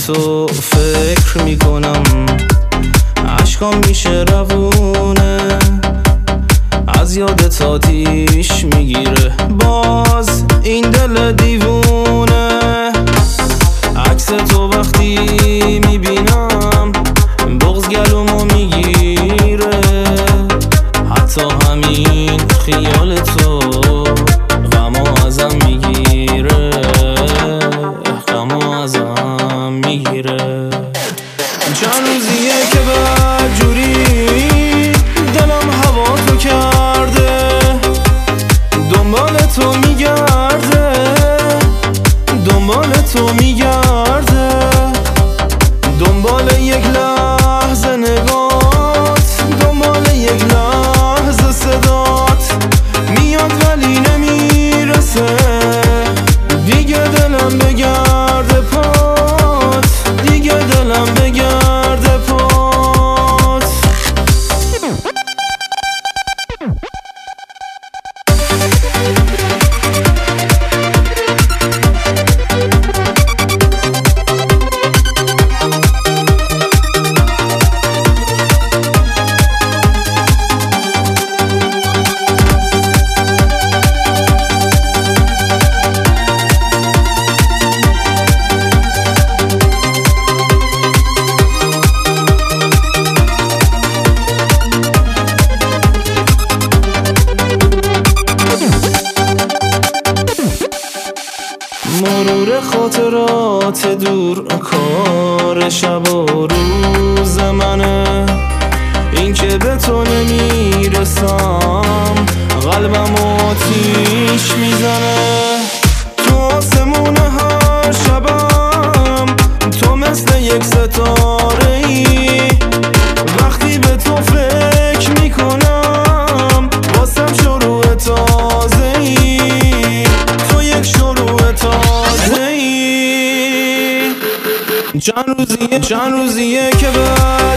تو فکر میکنم، عشقام میشه روونه، از یادت آتیش میگیره باز این دل دیوونه. عکس تو وقتی میبینم بغض گلومو میگیره، حتی همین خیال تو غمو ازم میگیره، غمو ازم میگیره. چند روزیه که بدجوری دلم هوا تو کرده، دنبال تو میگرده، دنبال تو میگرده، دنبال یک لحظه نگات، دنبال یک لحظه صدات، میاد ولی نمیرسه دیگه دلم بگرده پات، دیگه دلم بگرده پات. مرور خاطرات دور کار شب و روز منه، این که به تو نمیرسم قلبم آتیش میزنه. تو آسمون هر شبم تو مثل یک ستاره ای، وقتی به تو فکر میکنم واسم شروع تازه ای، تو یک شروع تازه ای. چند روزیه که